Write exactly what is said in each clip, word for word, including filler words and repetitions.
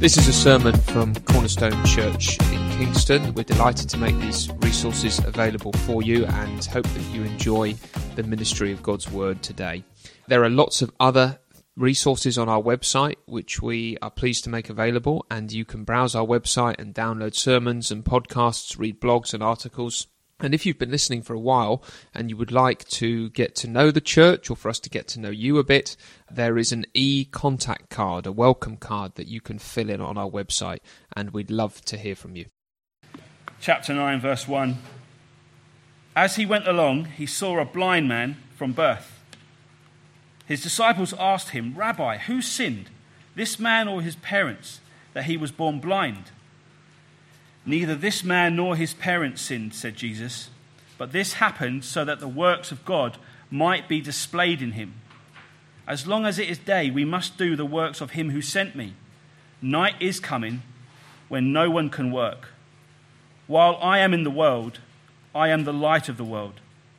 This is a sermon from Cornerstone Church in Kingston. We're delighted to make these resources available for you and hope that you enjoy the ministry of God's Word today. There are lots of other resources on our website which we are pleased to make available, and you can browse our website and download sermons and podcasts, read blogs and articles. And if you've been listening for a while and you would like to get to know the church or for us to get to know you a bit, there is an e-contact card, a welcome card that you can fill in on our website, and we'd love to hear from you. Chapter nine, verse one. As he went along, he saw a blind man from birth. His disciples asked him, "Rabbi, who sinned, this man or his parents, that he was born blind?" "Neither this man nor his parents sinned," said Jesus, "but this happened so that the works of God might be displayed in him. As long as it is day, we must do the works of him who sent me. Night is coming when no one can work. While I am in the world, I am the light of the world."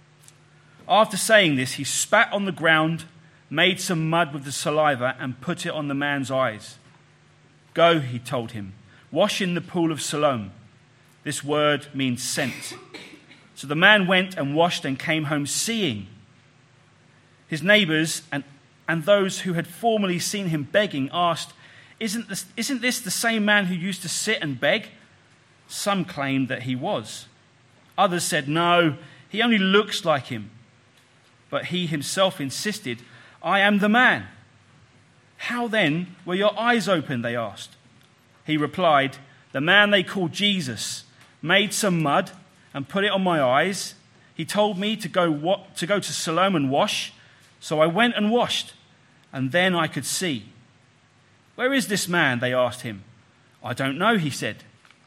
After saying this, he spat on the ground, made some mud with the saliva, and put it on the man's eyes. "Go," he told him, "wash in the pool of Siloam." This word means sent. So the man went and washed and came home seeing. His neighbors and, and those who had formerly seen him begging asked, Isn't this, isn't this the same man who used to sit and beg?" Some claimed that he was. Others said, "No, he only looks like him." But he himself insisted, "I am the man." "How then were your eyes opened?" they asked. He replied, "The man they called Jesus made some mud and put it on my eyes. He told me to go wa- to go to Siloam and wash, so I went and washed, and then I could see." "Where is this man?" they asked him. "I don't know," he said.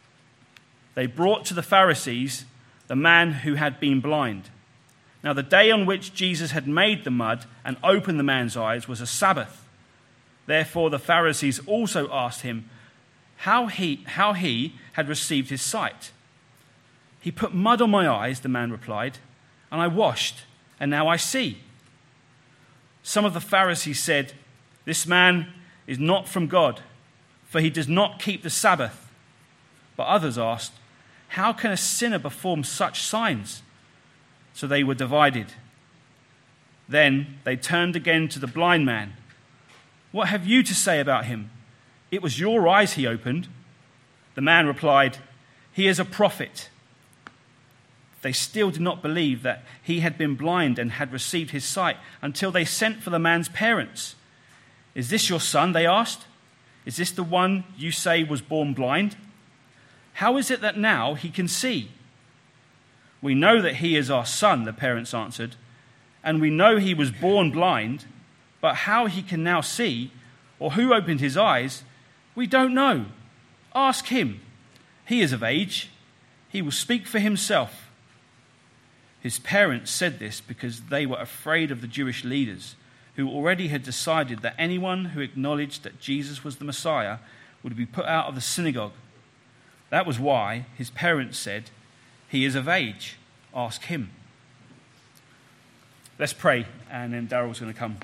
They brought to the Pharisees the man who had been blind. Now the day on which Jesus had made the mud and opened the man's eyes was a Sabbath. Therefore the Pharisees also asked him how he, how he had received his sight. "He put mud on my eyes," the man replied, "and I washed, and now I see." Some of the Pharisees said, "This man is not from God, for he does not keep the Sabbath." But others asked, "How can a sinner perform such signs?" So they were divided. Then they turned again to the blind man. "What have you to say about him? It was your eyes he opened." The man replied, "He is a prophet." They still did not believe that he had been blind and had received his sight until they sent for the man's parents. "Is this your son?" they asked. "Is this the one you say was born blind? How is it that now he can see?" "We know that he is our son," the parents answered, "and we know he was born blind, but how he can now see, or who opened his eyes, we don't know. Ask him. He is of age. He will speak for himself." His parents said this because they were afraid of the Jewish leaders, who already had decided that anyone who acknowledged that Jesus was the Messiah would be put out of the synagogue. That was why his parents said, "He is of age. Ask him." Let's pray, and then Daryl's going to come.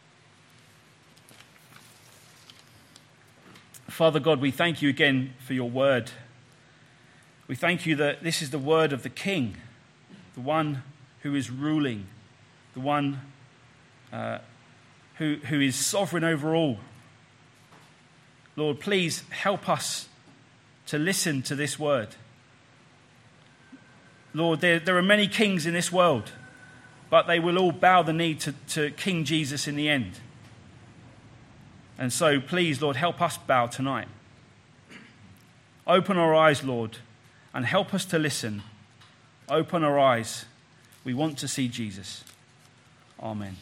Father God, we thank you again for your word. We thank you that this is the word of the King, the one who is ruling, the one uh, who, who is sovereign over all. Lord, please help us to listen to this word. Lord, there, there are many kings in this world, but they will all bow the knee to, to King Jesus in the end. And so, please, Lord, help us bow tonight. Open our eyes, Lord, and help us to listen. Open our eyes. We want to see Jesus. Amen.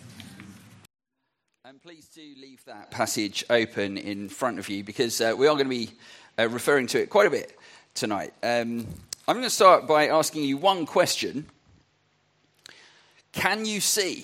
And please do leave that passage open in front of you, because uh, we are going to be uh, referring to it quite a bit tonight. Um, I'm going to start by asking you one question. Can you see?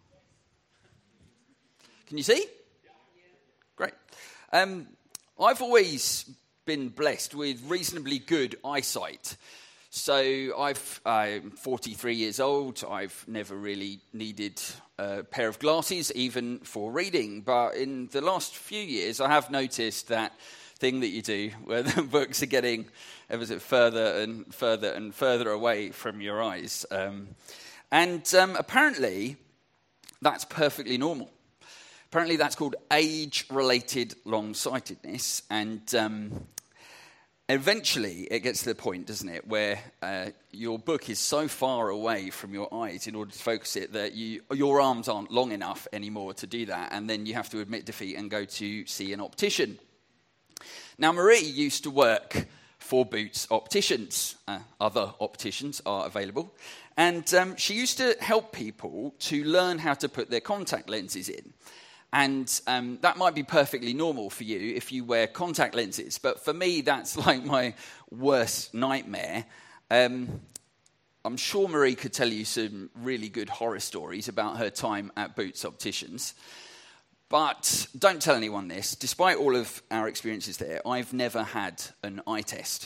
Can you see? Great. Um, I've always been blessed with reasonably good eyesight. So I've, I'm forty-three years old. I've never really needed a pair of glasses, even for reading. But in the last few years, I have noticed that thing that you do where the books are getting ever so further and further and further away from your eyes. Um, and um, apparently, that's perfectly normal. Apparently, that's called age-related long-sightedness, and um, eventually it gets to the point, doesn't it, where uh, your book is so far away from your eyes in order to focus it that you, your arms aren't long enough anymore to do that, and then you have to admit defeat and go to see an optician. Now, Marie used to work for Boots Opticians. Uh, other opticians are available. And um, she used to help people to learn how to put their contact lenses in. And um, that might be perfectly normal for you if you wear contact lenses. But for me, that's like my worst nightmare. Um, I'm sure Marie could tell you some really good horror stories about her time at Boots Opticians. But don't tell anyone this. Despite all of our experiences there, I've never had an eye test.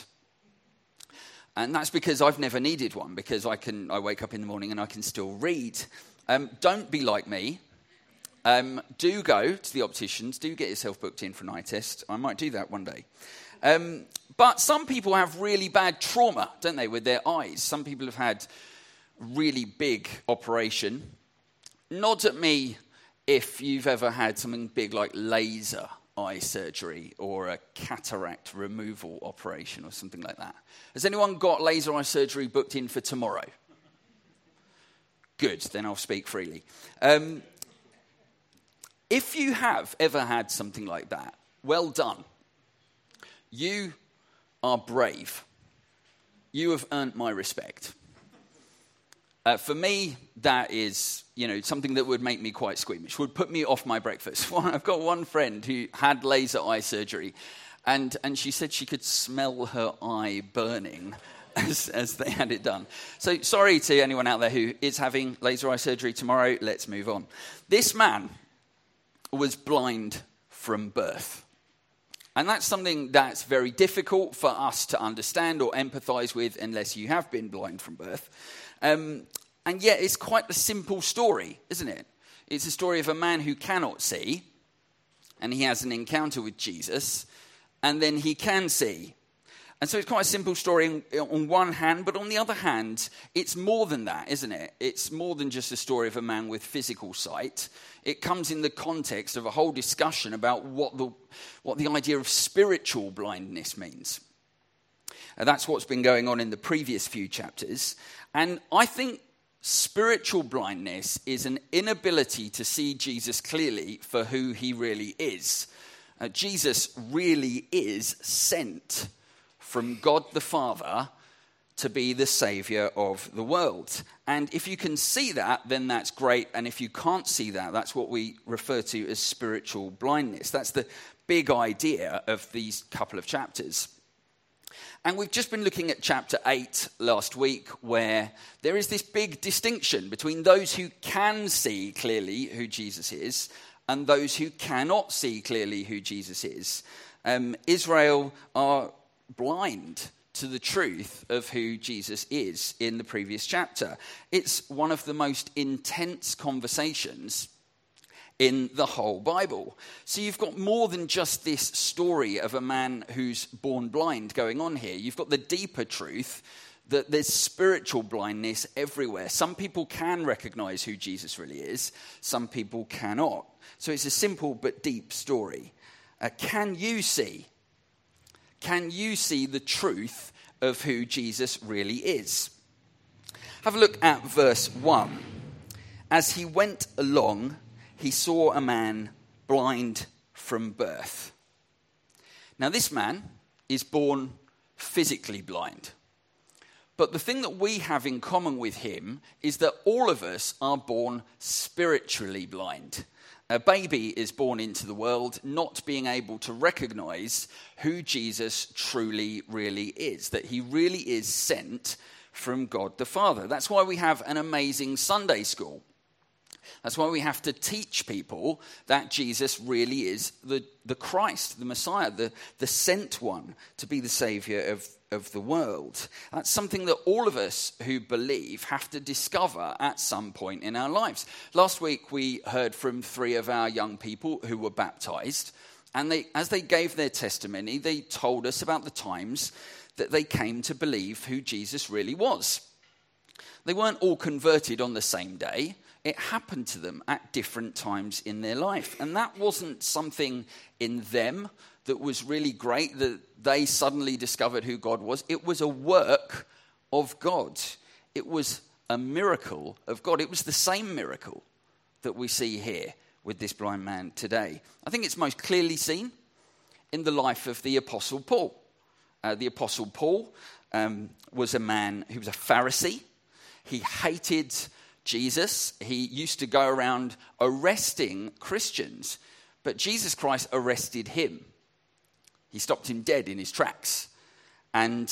And that's because I've never needed one, because I can I wake up in the morning and I can still read. Um, don't be like me. Um, do go to the opticians. Do get yourself booked in for an eye test. I might do that one day. Um, but some people have really bad trauma, don't they, with their eyes. Some people have had really big operation. Nod at me if you've ever had something big like laser eye surgery or a cataract removal operation or something like that. Has anyone got laser eye surgery booked in for tomorrow? Good, then I'll speak freely. Um, if you have ever had something like that, well done. You are brave. You have earned my respect. Uh, for me, that is, you know, something that would make me quite squeamish, would put me off my breakfast. I've got one friend who had laser eye surgery, and, and she said she could smell her eye burning as, as they had it done. So sorry to anyone out there who is having laser eye surgery tomorrow. Let's move on. This man was blind from birth. And that's something that's very difficult for us to understand or empathize with unless you have been blind from birth. Um, and yet it's quite a simple story, isn't it? It's a story of a man who cannot see, and he has an encounter with Jesus, and then he can see. And so it's quite a simple story on one hand, but on the other hand, it's more than that, isn't it? It's more than just a story of a man with physical sight. It comes in the context of a whole discussion about what the, what the idea of spiritual blindness means. And that's what's been going on in the previous few chapters. And I think spiritual blindness is an inability to see Jesus clearly for who he really is. Uh, Jesus really is sent from God the Father to be the Saviour of the world. And if you can see that, then that's great. And if you can't see that, that's what we refer to as spiritual blindness. That's the big idea of these couple of chapters. And we've just been looking at chapter eight last week, where there is this big distinction between those who can see clearly who Jesus is and those who cannot see clearly who Jesus is. Um, Israel are blind to the truth of who Jesus is in the previous chapter. It's one of the most intense conversations in the whole Bible. So you've got more than just this story of a man who's born blind going on here. You've got the deeper truth that there's spiritual blindness everywhere. Some people can recognize who Jesus really is. Some people cannot. So it's a simple but deep story. Uh, can you see? Can you see the truth of who Jesus really is? Have a look at verse one. As he went along, he saw a man blind from birth. Now, this man is born physically blind. But the thing that we have in common with him is that all of us are born spiritually blind. A baby is born into the world not being able to recognize who Jesus truly, really is, that he really is sent from God the Father. That's why we have an amazing Sunday school. That's why we have to teach people that Jesus really is the, the Christ, the Messiah, the, the sent one to be the Savior of, of the world. That's something that all of us who believe have to discover at some point in our lives. Last week we heard from three of our young people who were baptized. And they, as they gave their testimony, they told us about the times that they came to believe who Jesus really was. They weren't all converted on the same day. It happened to them at different times in their life. And that wasn't something in them that was really great, that they suddenly discovered who God was. It was a work of God. It was a miracle of God. It was the same miracle that we see here with this blind man today. I think it's most clearly seen in the life of the Apostle Paul. Uh, the Apostle Paul um, was a man who was a Pharisee. He hated Jesus. He used to go around arresting Christians, but Jesus Christ arrested him. He stopped him dead in his tracks. And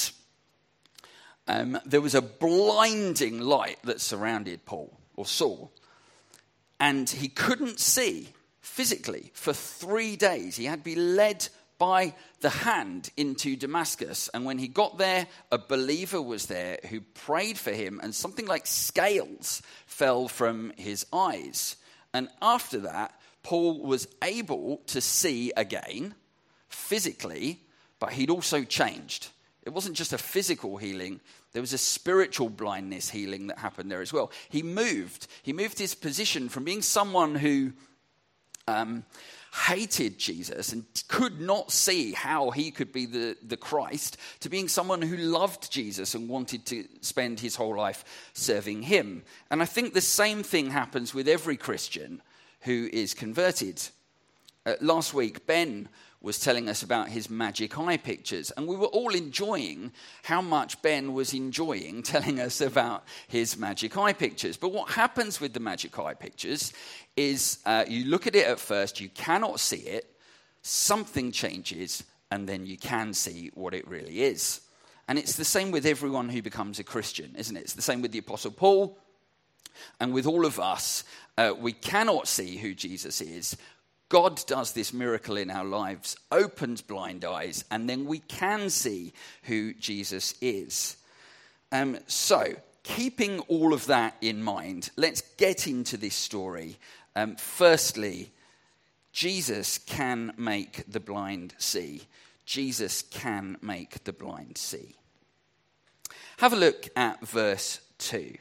um, there was a blinding light that surrounded Paul, or Saul. And he couldn't see physically for three days. He had to be led by the hand into Damascus. And when he got there, a believer was there who prayed for him, and something like scales fell from his eyes. And after that, Paul was able to see again, physically, but he'd also changed. It wasn't just a physical healing. There was a spiritual blindness healing that happened there as well. He moved. He moved his position from being someone who um, hated Jesus and could not see how he could be the, the Christ to being someone who loved Jesus and wanted to spend his whole life serving him. And I think the same thing happens with every Christian who is converted. Uh, last week, Ben was telling us about his magic eye pictures, and we were all enjoying how much Ben was enjoying telling us about his magic eye pictures. But what happens with the magic eye pictures is uh, you look at it at first, you cannot see it, something changes, and then you can see what it really is. And it's the same with everyone who becomes a Christian, isn't it? It's the same with the Apostle Paul, and with all of us. Uh, we cannot see who Jesus is. God does this miracle in our lives, opens blind eyes, and then we can see who Jesus is. Um, so, keeping all of that in mind, let's get into this story. Um, firstly, Jesus can make the blind see. Jesus can make the blind see. Have a look at verse two.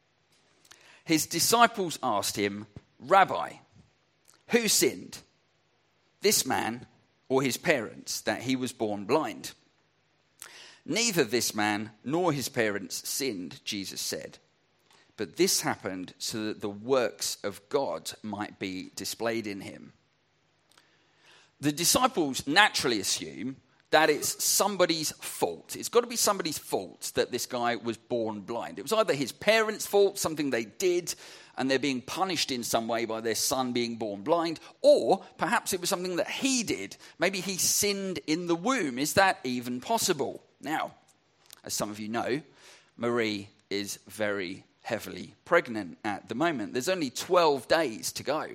His disciples asked him, "Rabbi, who sinned, this man or his parents, that he was born blind?" "Neither this man nor his parents sinned," Jesus said. "But this happened so that the works of God might be displayed in him." The disciples naturally assume that it's somebody's fault. It's got to be somebody's fault that this guy was born blind. It was either his parents' fault, something they did, and they're being punished in some way by their son being born blind, or perhaps it was something that he did. Maybe he sinned in the womb. Is that even possible? Now, as some of you know, Marie is very heavily pregnant at the moment. There's only twelve days to go.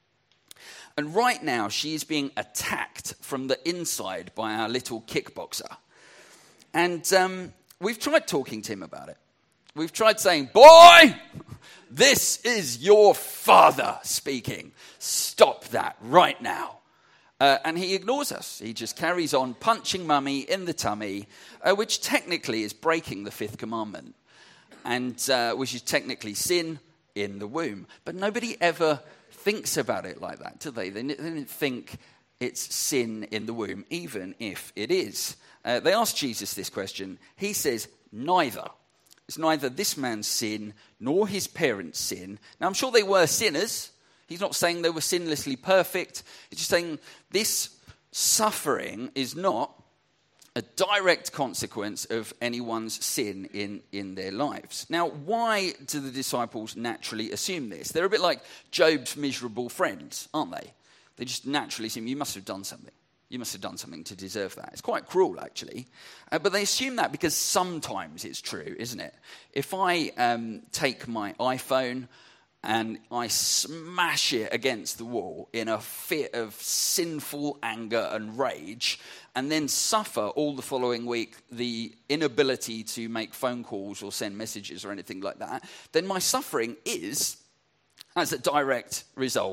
And right now, she is being attacked from the inside by our little kickboxer. And um, we've tried talking to him about it. We've tried saying, "Boy, this is your father speaking. Stop that right now." Uh, and he ignores us. He just carries on punching mummy in the tummy, uh, which technically is breaking the fifth commandment, and uh, which is technically sin in the womb. But nobody ever thinks about it like that, do they? They, they don't think it's sin in the womb, even if it is. Uh, they asked Jesus this question. He says, neither. It's neither this man's sin nor his parents' sin. Now, I'm sure they were sinners. He's not saying they were sinlessly perfect. He's just saying this suffering is not a direct consequence of anyone's sin in, in their lives. Now, why do the disciples naturally assume this? They're a bit like Job's miserable friends, aren't they? They just naturally assume, you must have done something. You must have done something to deserve that. It's quite cruel, actually. Uh, but they assume that because sometimes it's true, isn't it? If I um, take my iPhone and I smash it against the wall in a fit of sinful anger and rage, and then suffer all the following week the inability to make phone calls or send messages or anything like that, then my suffering is as a direct result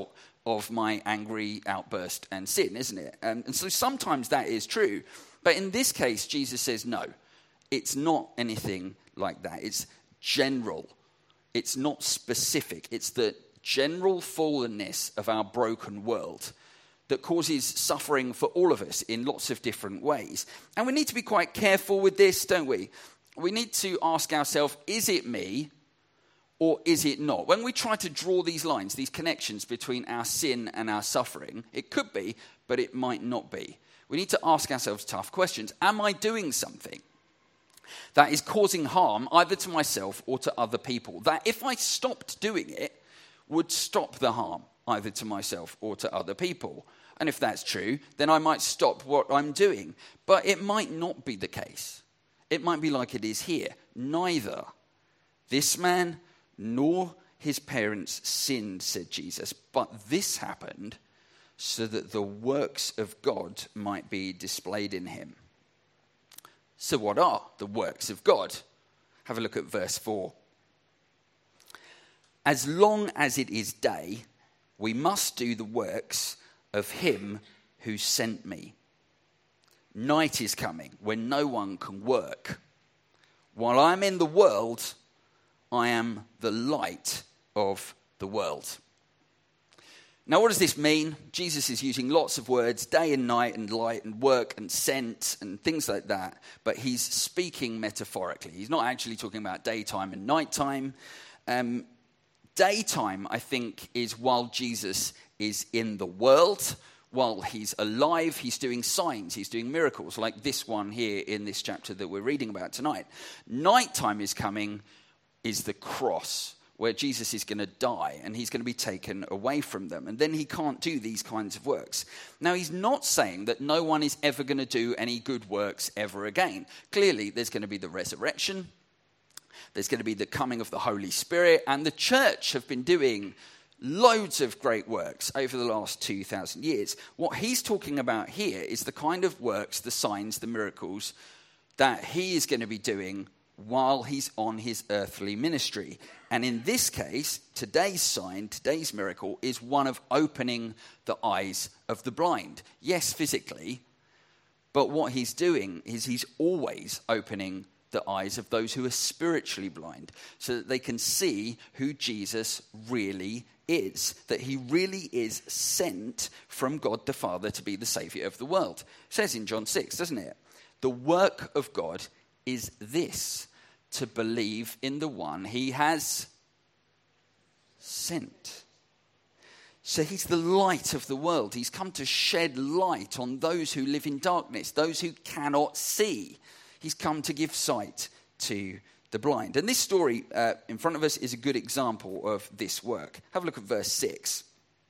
of my angry outburst and sin, isn't it? And, and so sometimes that is true. But in this case, Jesus says, no, it's not anything like that. It's general. It's not specific. It's the general fallenness of our broken world that causes suffering for all of us in lots of different ways. And we need to be quite careful with this, don't we? We need to ask ourselves, is it me or is it not? When we try to draw these lines, these connections between our sin and our suffering, it could be, but it might not be. We need to ask ourselves tough questions. Am I doing something that is causing harm either to myself or to other people, that if I stopped doing it, would stop the harm either to myself or to other people? And if that's true, then I might stop what I'm doing. But it might not be the case. It might be like it is here. Neither this man nor his parents sinned, said Jesus, but this happened so that the works of God might be displayed in him. So what are the works of God? Have a look at verse four. As long as it is day, we must do the works of him who sent me. Night is coming when no one can work. While I'm in the world, I am the light of the world. Now, what does this mean? Jesus is using lots of words, day and night and light and work and scent and things like that, but he's speaking metaphorically. He's not actually talking about daytime and nighttime. Um, daytime, I think, is while Jesus is in the world. While he's alive, he's doing signs, he's doing miracles, like this one here in this chapter that we're reading about tonight. Nighttime is coming, is the cross, where Jesus is going to die and he's going to be taken away from them. And then he can't do these kinds of works. Now, he's not saying that no one is ever going to do any good works ever again. Clearly, there's going to be the resurrection. There's going to be the coming of the Holy Spirit. And the church have been doing loads of great works over the last two thousand years. What he's talking about here is the kind of works, the signs, the miracles that he is going to be doing while he's on his earthly ministry. And in this case, today's sign, today's miracle, is one of opening the eyes of the blind. Yes, physically, but what he's doing is he's always opening the eyes of those who are spiritually blind so that they can see who Jesus really is, that he really is sent from God the Father to be the Saviour of the world. It says in John six, doesn't it? The work of God is this, to believe in the one he has sent. So he's the light of the world. He's come to shed light on those who live in darkness, those who cannot see. He's come to give sight to the blind. And this story uh, in front of us is a good example of this work. Have a look at verse six.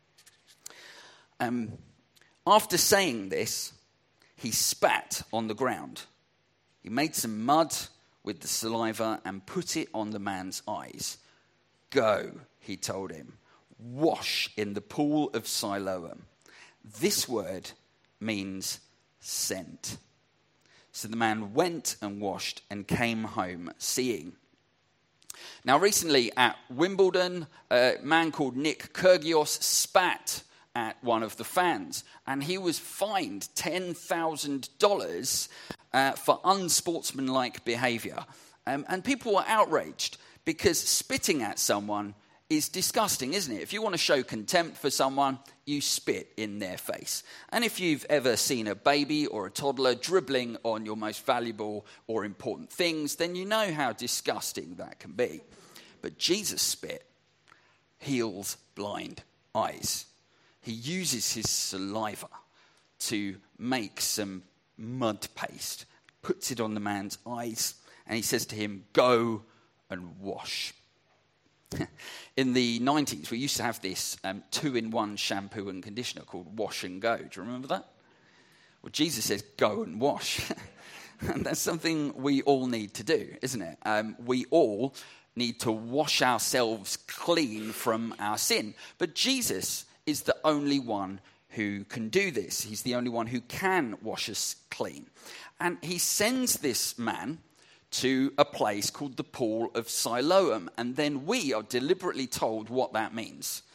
Um, after saying this, he spat on the ground. He made some mud with the saliva and put it on the man's eyes. Go, he told him, wash in the pool of Siloam. This word means sent. So the man went and washed and came home seeing. Now recently at Wimbledon, a man called Nick Kyrgios spat at one of the fans, and he was fined ten thousand dollars uh, for unsportsmanlike behaviour. Um, and people were outraged because spitting at someone is disgusting, isn't it? If you want to show contempt for someone, you spit in their face. And if you've ever seen a baby or a toddler dribbling on your most valuable or important things, then you know how disgusting that can be. But Jesus' spit heals blind eyes. He uses his saliva to make some mud paste, puts it on the man's eyes, and he says to him, go and wash. In the nineties, we used to have this um, two-in-one shampoo and conditioner called Wash and Go. Do you remember that? Well, Jesus says, go and wash. And that's something we all need to do, isn't it? Um, we all need to wash ourselves clean from our sin. But Jesus is the only one who can do this. He's the only one who can wash us clean. And he sends this man to a place called the Pool of Siloam. And then we are deliberately told what that means.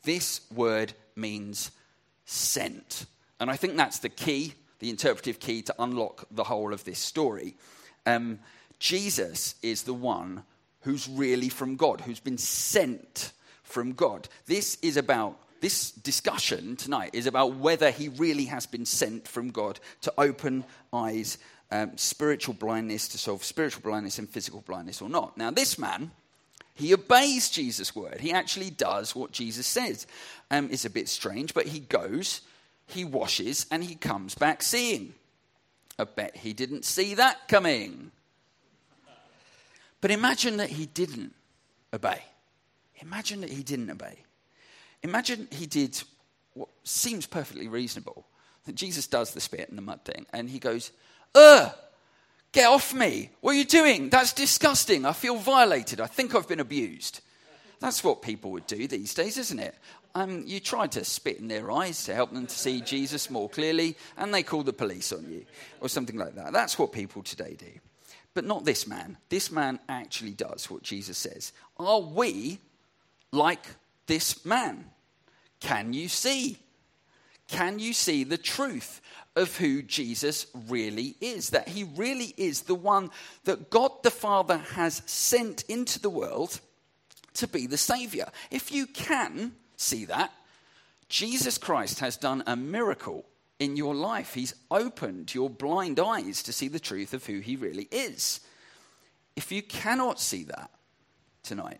This word means sent. And I think that's the key, the interpretive key to unlock the whole of this story. Um, Jesus is the one who's really from God, who's been sent from God. This is about, this discussion tonight is about whether he really has been sent from God to open eyes, um, spiritual blindness, to solve spiritual blindness and physical blindness or not. Now this man, he obeys Jesus' word. He actually does what Jesus says. Um, it's a bit strange, but he goes, he washes, and he comes back seeing. I bet he didn't see that coming. But imagine that he didn't obey. Imagine that he didn't obey. Imagine he did what seems perfectly reasonable. That Jesus does the spit and the mud thing, and he goes, Ugh! Get off me. What are you doing? That's disgusting. I feel violated. I think I've been abused. That's what people would do these days, isn't it? Um, you try to spit in their eyes to help them to see Jesus more clearly, and they call the police on you, or something like that. That's what people today do. But not this man. This man actually does what Jesus says. Are we like this man? Can you see? Can you see the truth of who Jesus really is? That he really is the one that God the Father has sent into the world to be the Saviour. If you can see that, Jesus Christ has done a miracle in your life. He's opened your blind eyes to see the truth of who he really is. If you cannot see that tonight,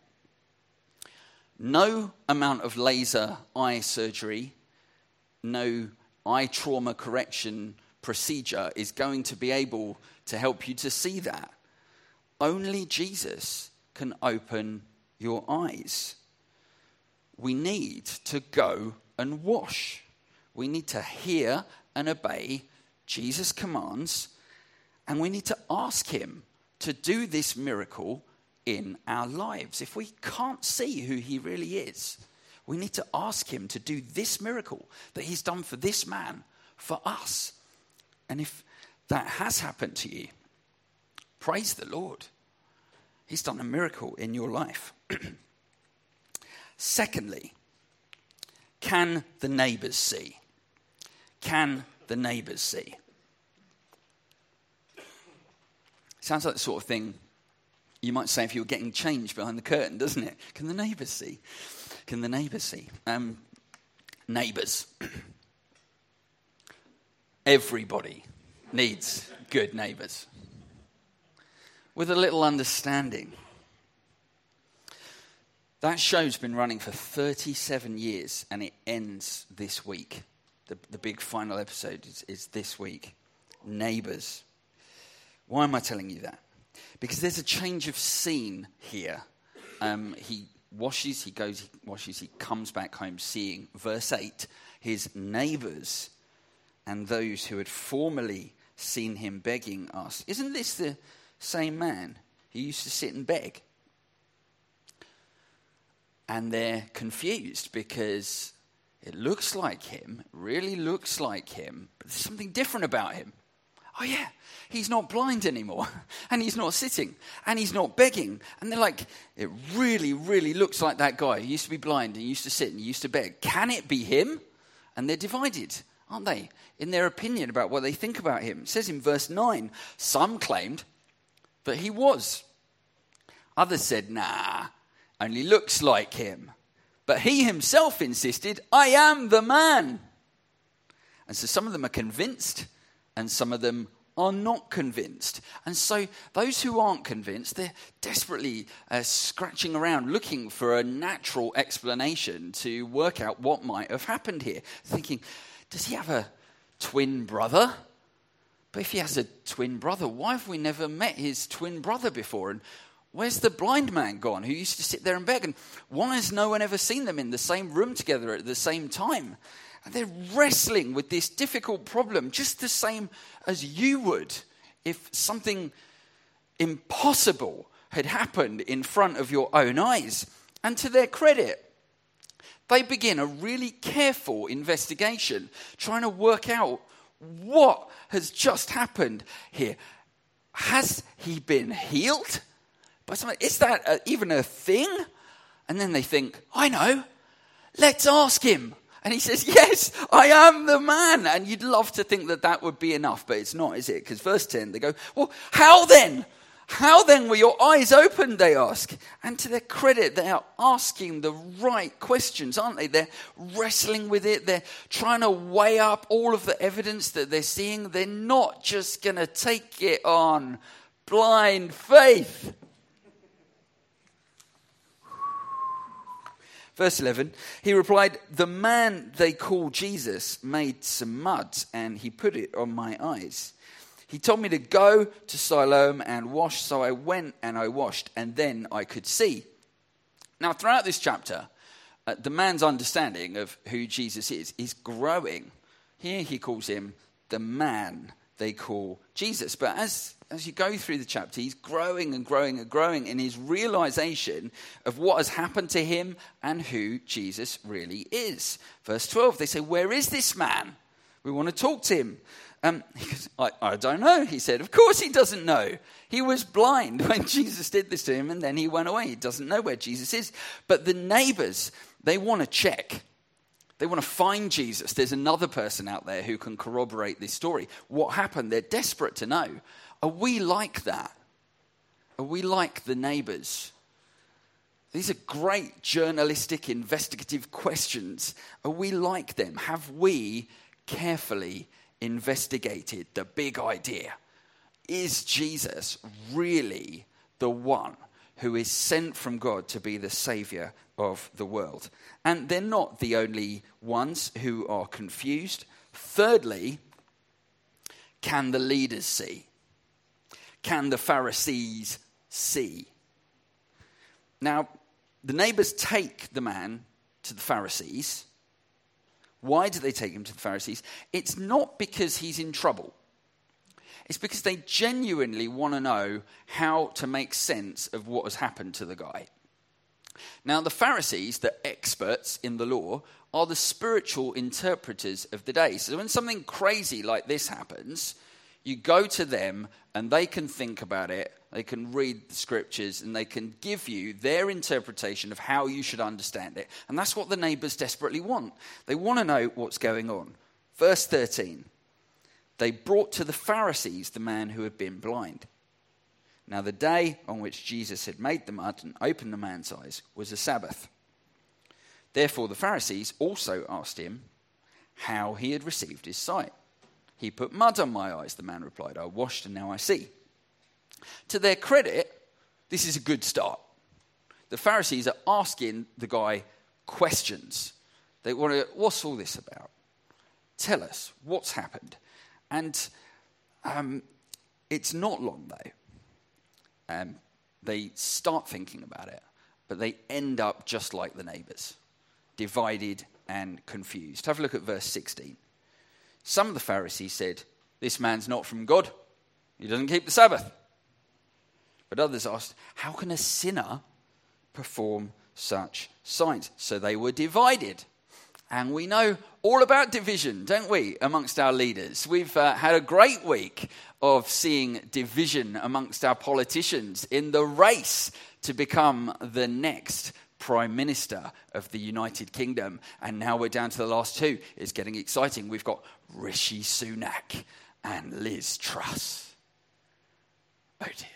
no amount of laser eye surgery, no eye trauma correction procedure is going to be able to help you to see that. Only Jesus can open your eyes. We need to go and wash. We need to hear and obey Jesus' commands, and we need to ask him to do this miracle in our lives. If we can't see who he really is, we need to ask him to do this miracle that he's done for this man, for us. And if that has happened to you, praise the Lord. He's done a miracle in your life. Secondly, can the neighbours see? Can the neighbours see? Sounds like the sort of thing you might say if you were getting changed behind the curtain, doesn't it? Can the neighbours see? Can the neighbours see? Um, neighbours. Everybody needs good neighbours. With a little understanding. That show's been running for thirty-seven years, and it ends this week. The, the big final episode is, is this week. Neighbours. Why am I telling you that? Because there's a change of scene here. Um, he washes, he goes, he washes, he comes back home seeing, verse eight, his neighbours and those who had formerly seen him begging asked, isn't this the same man who used to sit and beg? And they're confused because it looks like him, really looks like him, but there's something different about him. Oh yeah, he's not blind anymore, and he's not sitting, and he's not begging. And they're like, it really, really looks like that guy who used to be blind and used to sit and used to beg. Can it be him? And they're divided, aren't they, in their opinion about what they think about him. It says in verse nine, some claimed that he was. Others said, nah, only looks like him. But he himself insisted, I am the man. And so some of them are convinced, and some of them are not convinced. And so those who aren't convinced, they're desperately uh, scratching around looking for a natural explanation to work out what might have happened here. Thinking, does he have a twin brother? But if he has a twin brother, why have we never met his twin brother before? And where's the blind man gone who used to sit there and beg? And why has no one ever seen them in the same room together at the same time? And they're wrestling with this difficult problem just the same as you would if something impossible had happened in front of your own eyes. And to their credit, they begin a really careful investigation, trying to work out what has just happened here. Has he been healed? By somebody? Is that a, even a thing? And then they think, I know. let's ask him. And he says, yes, I am the man. And you'd love to think that that would be enough, but it's not, is it? Because verse ten, they go, well, how then? How then were your eyes opened, they ask. And to their credit, they are asking the right questions, aren't they? They're wrestling with it. They're trying to weigh up all of the evidence that they're seeing. They're not just going to take it on blind faith. Verse eleven, he replied, the man they call Jesus made some mud and he put it on my eyes. He told me to go to Siloam and wash, so I went and I washed, and then I could see. Now, throughout this chapter, uh, the man's understanding of who Jesus is is growing. Here he calls him the man they call Jesus. But as, as you go through the chapter, he's growing and growing and growing in his realization of what has happened to him and who Jesus really is. Verse twelve, they say, where is this man? We want to talk to him. Um, he goes, I, I don't know, he said. Of course he doesn't know. He was blind when Jesus did this to him, and then he went away. He doesn't know where Jesus is. But the neighbors, they want to check. They want to find Jesus. There's another person out there who can corroborate this story. What happened? They're desperate to know. Are we like that? Are we like the neighbors? These are great journalistic, investigative questions. Are we like them? Have we carefully investigated the big idea? Is Jesus really the one who is sent from God to be the Saviour of the world? And they're not the only ones who are confused. Thirdly, can the leaders see? Can the Pharisees see? Now, the neighbours take the man to the Pharisees. Why do they take him to the Pharisees? It's not because he's in trouble. It's because they genuinely want to know how to make sense of what has happened to the guy. Now, the Pharisees, the experts in the law, are the spiritual interpreters of the day. So when something crazy like this happens, you go to them and they can think about it, they can read the scriptures, and they can give you their interpretation of how you should understand it. And that's what the neighbours desperately want. They want to know what's going on. Verse thirteen, they brought to the Pharisees the man who had been blind. Now the day on which Jesus had made the mud and opened the man's eyes was a Sabbath. Therefore the Pharisees also asked him how he had received his sight. He put mud on my eyes, the man replied. I washed and now I see. To their credit, this is a good start. The Pharisees are asking the guy questions. They want to, what's all this about? Tell us, what's happened? And um, it's not long, though. Um, they start thinking about it, but they end up just like the neighbours, divided and confused. Have a look at verse sixteen. Some of the Pharisees said, this man's not from God. He doesn't keep the Sabbath. But others asked, how can a sinner perform such signs? So they were divided. And we know all about division, don't we, amongst our leaders? We've uh, had a great week of seeing division amongst our politicians in the race to become the next Prime Minister of the United Kingdom. And now we're down to the last two. It's getting exciting. We've got Rishi Sunak and Liz Truss. Oh dear.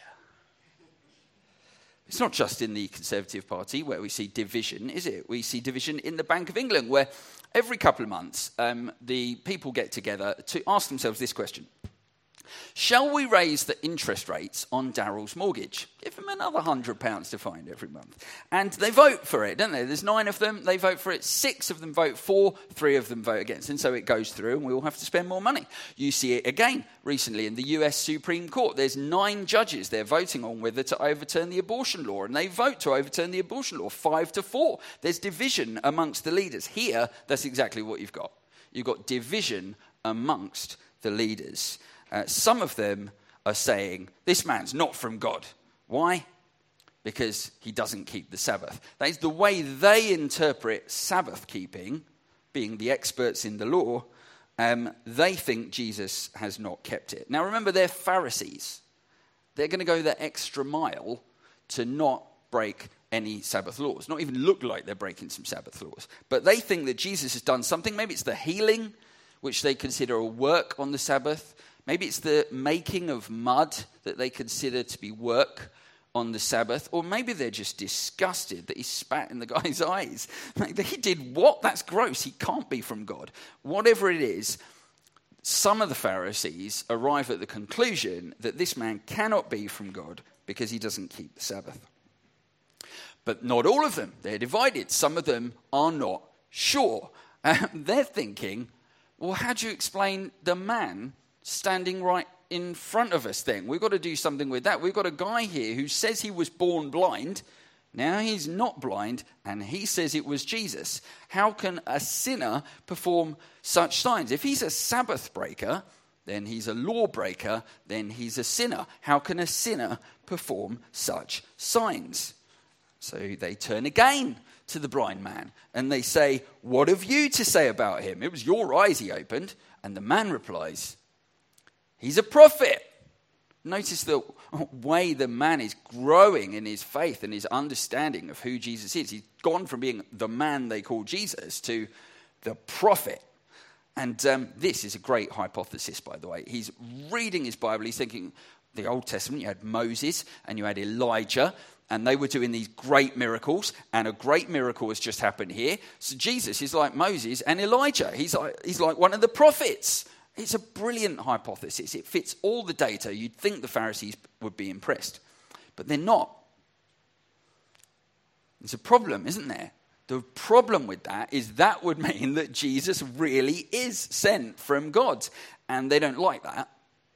It's not just in the Conservative Party where we see division, is it? We see division in the Bank of England, where every couple of months um, the people get together to ask themselves this question. Shall we raise the interest rates on Daryl's mortgage? Give him another one hundred pounds to find every month. And they vote for it, don't they? There's nine of them. They vote for it. Six of them vote for. Three of them vote against. And so it goes through and we all have to spend more money. You see it again recently in the U S Supreme Court. There's nine judges. They're voting on whether to overturn the abortion law. And they vote to overturn the abortion law, five to four. There's division amongst the leaders. Here, that's exactly what you've got. You've got division amongst the leaders. Uh, some of them are saying, this man's not from God. Why? Because he doesn't keep the Sabbath. That is the way they interpret Sabbath keeping, being the experts in the law. Um, they think Jesus has not kept it. Now remember, they're Pharisees. They're going to go the extra mile to not break any Sabbath laws, not even look like they're breaking some Sabbath laws. But they think that Jesus has done something. Maybe it's the healing, which they consider a work on the Sabbath. Maybe it's the making of mud that they consider to be work on the Sabbath. Or maybe they're just disgusted that he spat in the guy's eyes. Like, he did what? That's gross. He can't be from God. Whatever it is, some of the Pharisees arrive at the conclusion that this man cannot be from God because he doesn't keep the Sabbath. But not all of them. They're divided. Some of them are not sure. Um, they're thinking, well, how do you explain the man standing right in front of us then? We've got to do something with that. We've got a guy here who says he was born blind. Now he's not blind, and he says it was Jesus. How can a sinner perform such signs? If he's a Sabbath breaker, then he's a lawbreaker, then he's a sinner. How can a sinner perform such signs? So they turn again to the blind man, and they say, what have you to say about him? It was your eyes he opened. And the man replies, he's a prophet. Notice the way the man is growing in his faith and his understanding of who Jesus is. He's gone from being the man they call Jesus to the prophet. And um, this is a great hypothesis, by the way. He's reading his Bible. He's thinking, the Old Testament, you had Moses and you had Elijah, and they were doing these great miracles, and a great miracle has just happened here. So Jesus is like Moses and Elijah. He's like, he's like one of the prophets. It's a brilliant hypothesis. It fits all the data. You'd think the Pharisees would be impressed, but they're not. There's a problem, isn't there? The problem with that is that would mean that Jesus really is sent from God, and they don't like that.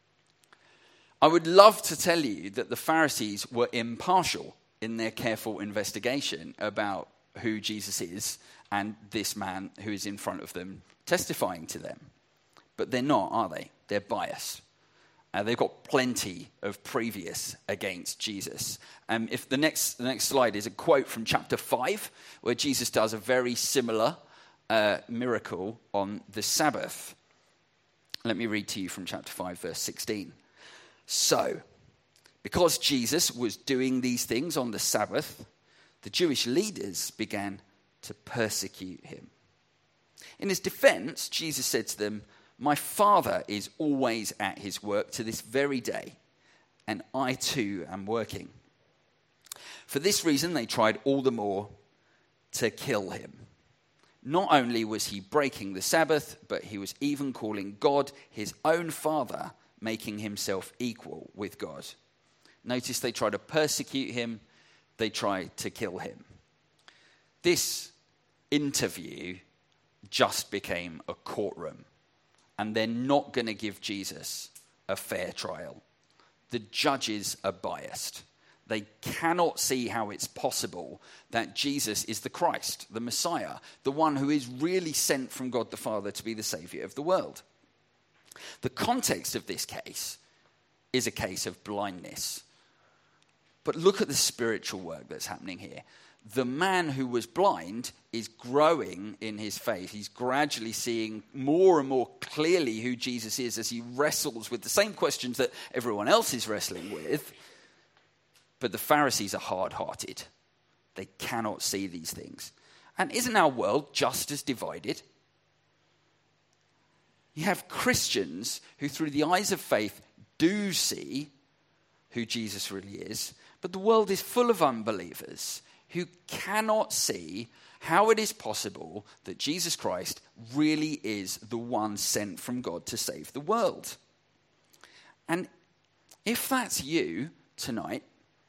I would love to tell you that the Pharisees were impartial in their careful investigation about who Jesus is and this man who is in front of them testifying to them. But they're not, are they? They're biased. Uh, they've got plenty of previous against Jesus. Um, if the next the next slide is a quote from chapter five, where Jesus does a very similar uh, miracle on the Sabbath. Let me read to you from chapter five, verse sixteen. So, because Jesus was doing these things on the Sabbath, the Jewish leaders began to persecute him. In his defense, Jesus said to them, my Father is always at his work to this very day, and I too am working. For this reason, they tried all the more to kill him. Not only was he breaking the Sabbath, but he was even calling God his own Father, making himself equal with God. Notice they try to persecute him, they try to kill him. This interview just became a courtroom. And they're not going to give Jesus a fair trial. The judges are biased. They cannot see how it's possible that Jesus is the Christ, the Messiah, the one who is really sent from God the Father to be the Savior of the world. The context of this case is a case of blindness. But look at the spiritual work that's happening here. The man who was blind is growing in his faith. He's gradually seeing more and more clearly who Jesus is as he wrestles with the same questions that everyone else is wrestling with. But the Pharisees are hard-hearted. They cannot see these things. And isn't our world just as divided? You have Christians who, through the eyes of faith, do see who Jesus really is, but the world is full of unbelievers who cannot see how it is possible that Jesus Christ really is the one sent from God to save the world. And if that's you tonight,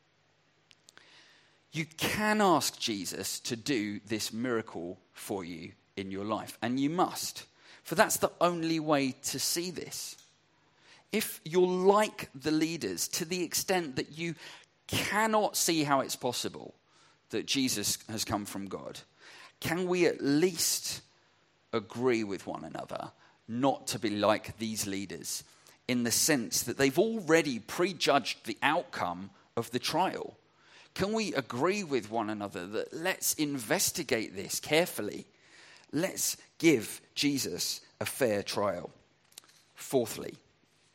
you can ask Jesus to do this miracle for you in your life, and you must, for that's the only way to see this. If you're like the leaders to the extent that you cannot see how it's possible that Jesus has come from God, can we at least agree with one another not to be like these leaders in the sense that they've already prejudged the outcome of the trial? Can we agree with one another that let's investigate this carefully? Let's give Jesus a fair trial. Fourthly,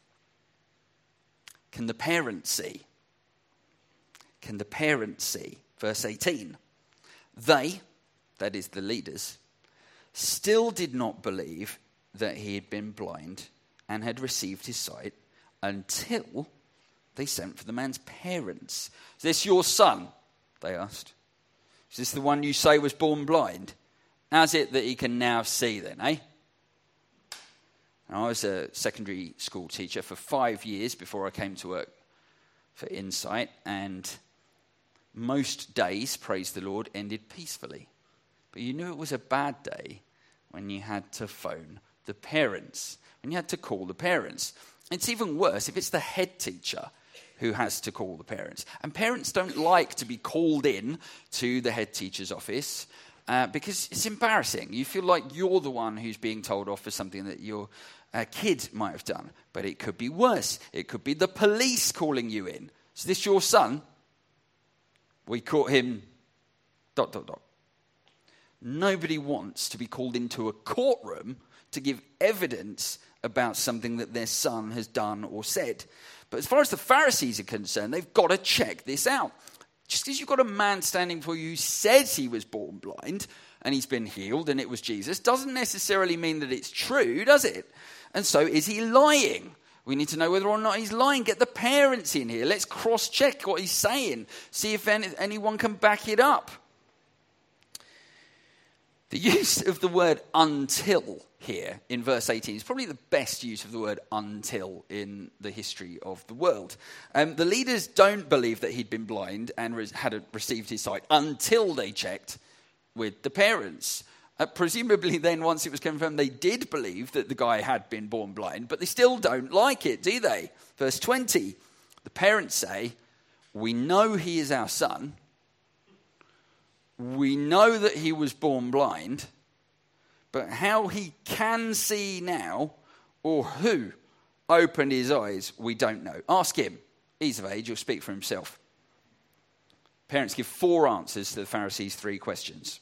can the parents see? Can the parents see Verse eighteen. They, that is the leaders, still did not believe that he had been blind and had received his sight until they sent for the man's parents. Is this your son? They asked. Is this the one you say was born blind? How's it that he can now see then, eh? And I was a secondary school teacher for five years before I came to work for Insight, and most days, praise the Lord, ended peacefully. But you knew it was a bad day when you had to phone the parents, when you had to call the parents. It's even worse if it's the head teacher who has to call the parents. And parents don't like to be called in to the head teacher's office uh, because it's embarrassing. You feel like you're the one who's being told off for something that your uh, kid might have done. But it could be worse. It could be the police calling you in. Is this your son? We caught him, dot, dot, dot. Nobody wants to be called into a courtroom to give evidence about something that their son has done or said. But as far as the Pharisees are concerned, they've got to check this out. Just because you've got a man standing before you who says he was born blind and he's been healed and it was Jesus, doesn't necessarily mean that it's true, does it? And so is he lying? We need to know whether or not he's lying. Get the parents in here. Let's cross-check what he's saying. See if any, anyone can back it up. The use of the word until here in verse eighteen is probably the best use of the word until in the history of the world. Um, the leaders don't believe that he'd been blind and re- had received his sight until they checked with the parents. Uh, presumably then, once it was confirmed, they did believe that the guy had been born blind, but they still don't like it, do they? Verse twenty, the parents say, we know he is our son. We know that he was born blind, but how he can see now or who opened his eyes, we don't know. Ask him. He's of age. He'll speak for himself. Parents give four answers to the Pharisees' three questions.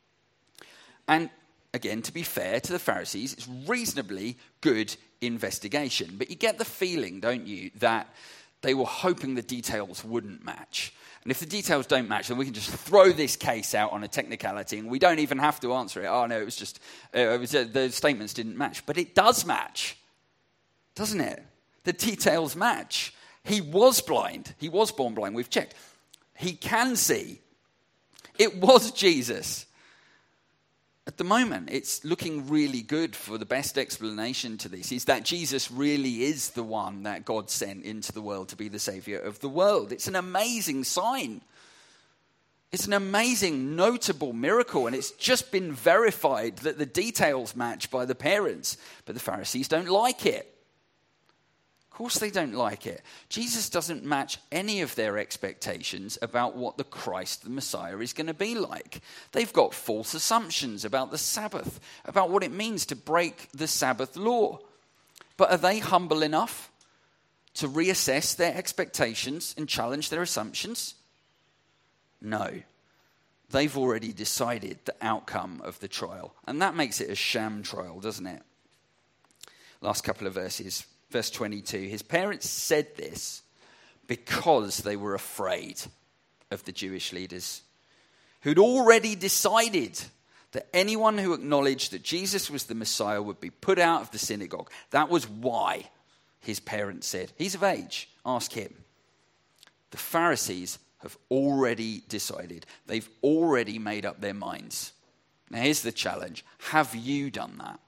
And again, to be fair to the Pharisees, it's reasonably good investigation. But you get the feeling, don't you, that they were hoping the details wouldn't match. And if the details don't match, then we can just throw this case out on a technicality and we don't even have to answer it. Oh, no, it was just, uh, it was, uh, the statements didn't match. But it does match, doesn't it? The details match. He was blind. He was born blind. We've checked. He can see. It was Jesus. At the moment, it's looking really good for the best explanation to this is that Jesus really is the one that God sent into the world to be the Savior of the world. It's an amazing sign. It's an amazing, notable miracle, and it's just been verified that the details match by the parents. But the Pharisees don't like it. Of course they don't like it. Jesus doesn't match any of their expectations about what the Christ, the Messiah, is going to be like. They've got false assumptions about the Sabbath, about what it means to break the Sabbath law. But are they humble enough to reassess their expectations and challenge their assumptions? No. They've already decided the outcome of the trial. And that makes it a sham trial, doesn't it? Last couple of verses. Verse twenty-two, his parents said this because they were afraid of the Jewish leaders who'd already decided that anyone who acknowledged that Jesus was the Messiah would be put out of the synagogue. That was why his parents said, he's of age, ask him. The Pharisees have already decided. They've already made up their minds. Now here's the challenge. Have you done that?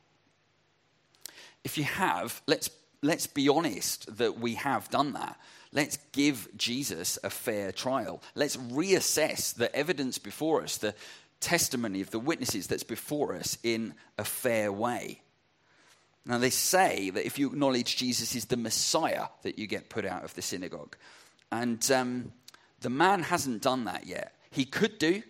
If you have, let's Let's be honest that we have done that. Let's give Jesus a fair trial. Let's reassess the evidence before us, the testimony of the witnesses that's before us in a fair way. Now, they say that if you acknowledge Jesus is the Messiah, that you get put out of the synagogue. And um, the man hasn't done that yet. He could do.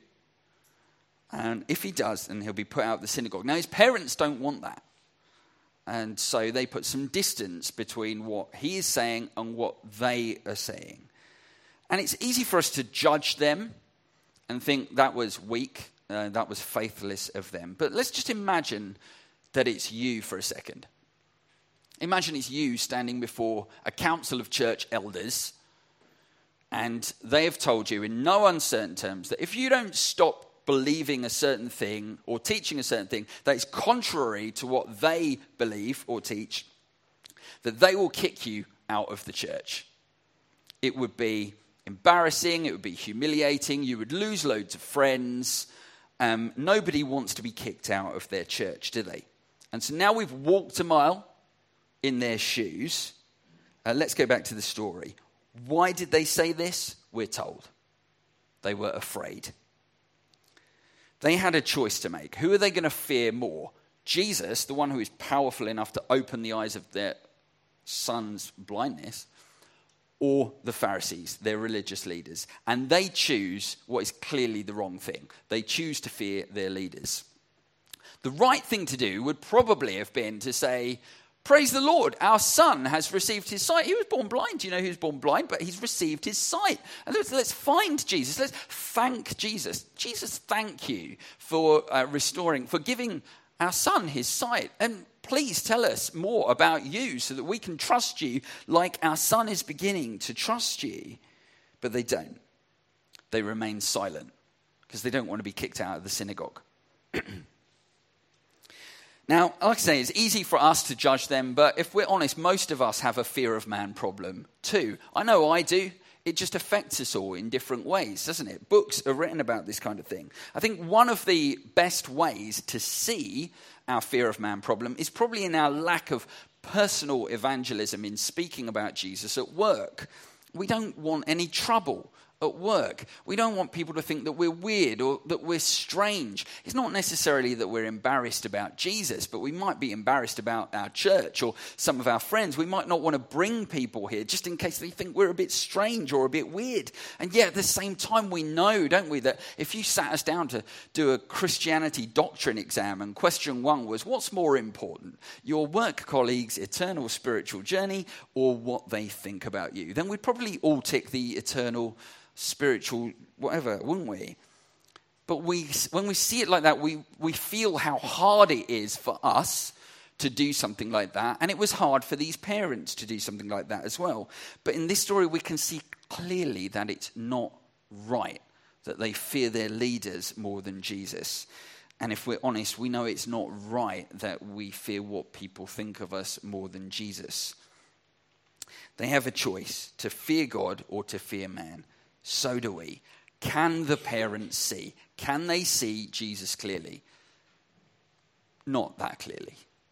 And if he does, then he'll be put out of the synagogue. Now, his parents don't want that. And so they put some distance between what he is saying and what they are saying. And it's easy for us to judge them and think that was weak, uh, that was faithless of them. But let's just imagine that it's you for a second. Imagine it's you standing before a council of church elders And they have told you in no uncertain terms that if you don't stop believing a certain thing or teaching a certain thing that is contrary to what they believe or teach, that they will kick you out of the church. It would be embarrassing, it would be humiliating, you would lose loads of friends. Um, nobody wants to be kicked out of their church, do they? And so now we've walked a mile in their shoes. Uh, let's go back to the story. Why did they say this? We're told. They were afraid. They had a choice to make. Who are they going to fear more? Jesus, the one who is powerful enough to open the eyes of their son's blindness, or the Pharisees, their religious leaders? And they choose what is clearly the wrong thing. They choose to fear their leaders. The right thing to do would probably have been to say, praise the Lord, our son has received his sight. He was born blind. You know he was born blind, but he's received his sight. And let's, let's find Jesus. Let's thank Jesus. Jesus, thank you for uh, restoring, for giving our son his sight. And please tell us more about you so that we can trust you like our son is beginning to trust you. But they don't. They remain silent because they don't want to be kicked out of the synagogue. Now, like I say, it's easy for us to judge them, but if we're honest, most of us have a fear of man problem too. I know I do. It just affects us all in different ways, doesn't it? Books are written about this kind of thing. I think one of the best ways to see our fear of man problem is probably in our lack of personal evangelism in speaking about Jesus at work. We don't want any trouble at work. We don't want people to think that we're weird or that we're strange. It's not necessarily that we're embarrassed about Jesus, but we might be embarrassed about our church or some of our friends. We might not want to bring people here just in case they think we're a bit strange or a bit weird. And yet at the same time we know, don't we, that if you sat us down to do a Christianity doctrine exam and question one was, what's more important, your work colleagues' eternal spiritual journey or what they think about you? Then we'd probably all tick the eternal spiritual whatever, wouldn't we? But we, when we see it like that, we, we feel how hard it is for us to do something like that. And it was hard for these parents to do something like that as well. But in this story, we can see clearly that it's not right, that they fear their leaders more than Jesus. And if we're honest, we know it's not right that we fear what people think of us more than Jesus. They have a choice to fear God or to fear man. So do we. Can the parents see? Can they see Jesus clearly? Not that clearly.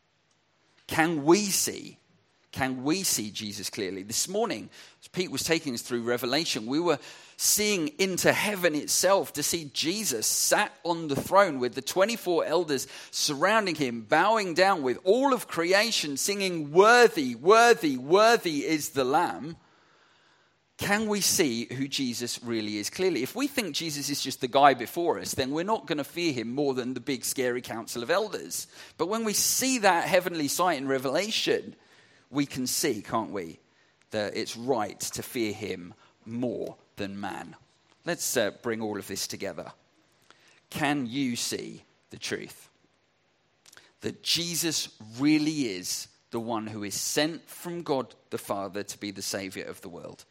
Can we see? Can we see Jesus clearly? This morning, as Pete was taking us through Revelation, we were seeing into heaven itself to see Jesus sat on the throne with the twenty-four elders surrounding him, bowing down with all of creation, singing, "Worthy, worthy, worthy is the Lamb." Can we see who Jesus really is clearly? If we think Jesus is just the guy before us, then we're not going to fear him more than the big scary council of elders. But when we see that heavenly sight in Revelation, we can see, can't we, that it's right to fear him more than man. Let's uh, bring all of this together. Can you see the truth? That Jesus really is the one who is sent from God the Father to be the Savior of the world.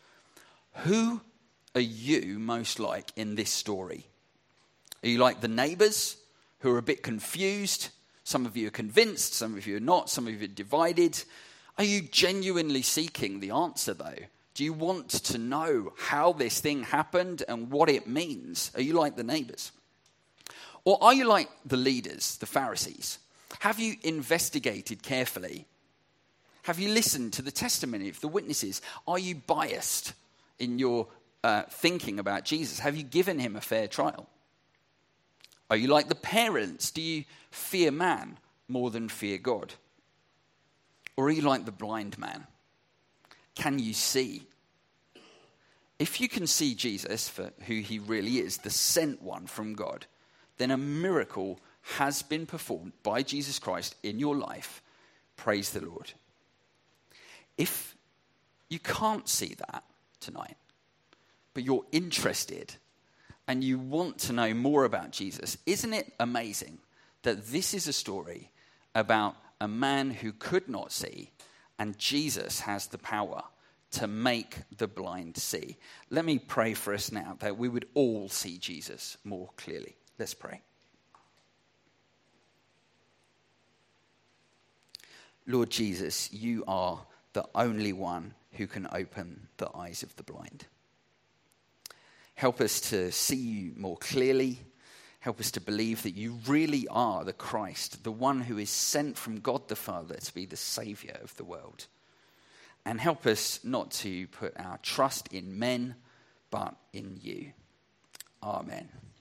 Who are you most like in this story? Are you like the neighbors who are a bit confused? Some of you are convinced, some of you are not, some of you are divided. Are you genuinely seeking the answer though? Do you want to know how this thing happened and what it means? Are you like the neighbors? Or are you like the leaders, the Pharisees? Have you investigated carefully? Have you listened to the testimony of the witnesses? Are you biased in your uh, thinking about Jesus? Have you given him a fair trial? Are you like the parents? Do you fear man more than fear God? Or are you like the blind man? Can you see? If you can see Jesus for who he really is, the sent one from God, then a miracle has been performed by Jesus Christ in your life. Praise the Lord. If you can't see that tonight, but you're interested and you want to know more about Jesus, isn't it amazing that this is a story about a man who could not see, and Jesus has the power to make the blind see. Let me pray for us now that we would all see Jesus more clearly. Let's pray. Lord Jesus, you are the only one who can open the eyes of the blind. Help us to see you more clearly. Help us to believe that you really are the Christ, the one who is sent from God the Father to be the Saviour of the world. And help us not to put our trust in men, but in you. Amen.